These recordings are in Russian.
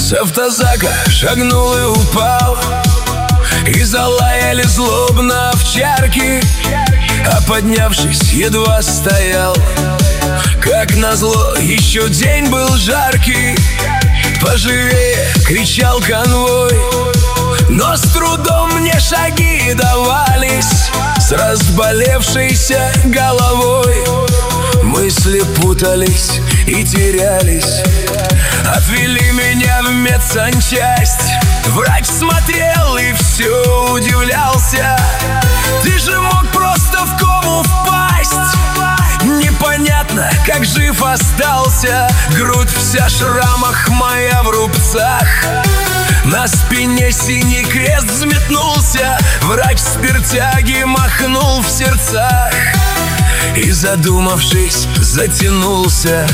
С автозака шагнул и упал, и залаяли злобно овчарки. А поднявшись, едва стоял. Как назло, еще день был жаркий. Поживее кричал конвой, но с трудом мне шаги давались. С разболевшейся головой мысли путались и терялись. Отвели меня в медсанчасть. Врач смотрел и все удивлялся. Ты же мог просто в кому впасть. Непонятно, как жив остался. Грудь вся в шрамах, моя в рубцах. На спине синий крест взметнулся. Врач спиртяги махнул в сердцах и, задумавшись, затянулся.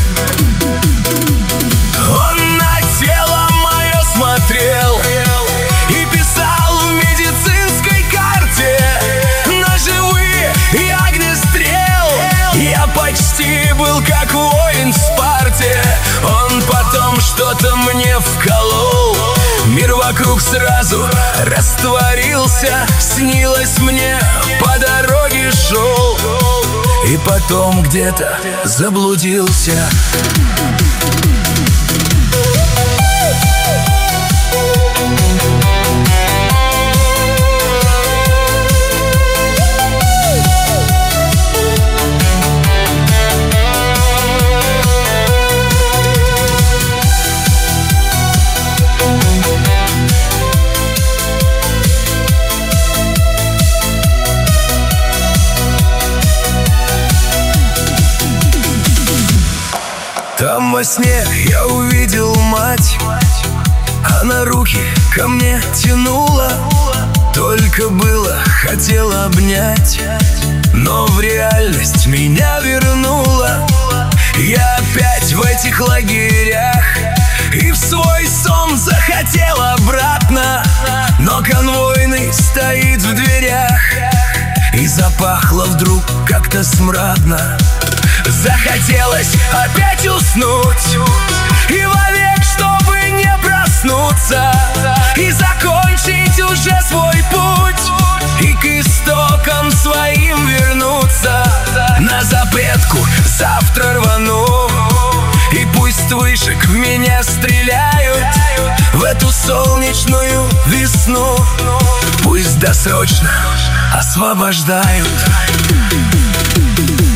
Он на тело мое смотрел и писал в медицинской карте ножевые и огнестрел. Я почти был как воин в Спарте. Он потом что-то мне вколол. Мир вокруг сразу растворился. Снилось мне, по дороге шел, и потом где-то заблудился. Там во сне я увидел мать. Она руки ко мне тянула. Только было хотела обнять, но в реальность меня вернула. Я опять в этих лагерях и в свой сон захотел обратно. Но конвойный стоит в дверях, и запахло вдруг как-то смрадно. Захотелось опять уснуть и вовек, чтобы не проснуться, и закончить уже свой путь, и к истокам своим вернуться. На запретку завтра рвану, и пусть вышек в меня стреляют в эту солнечную весну. Пусть досрочно освобождают.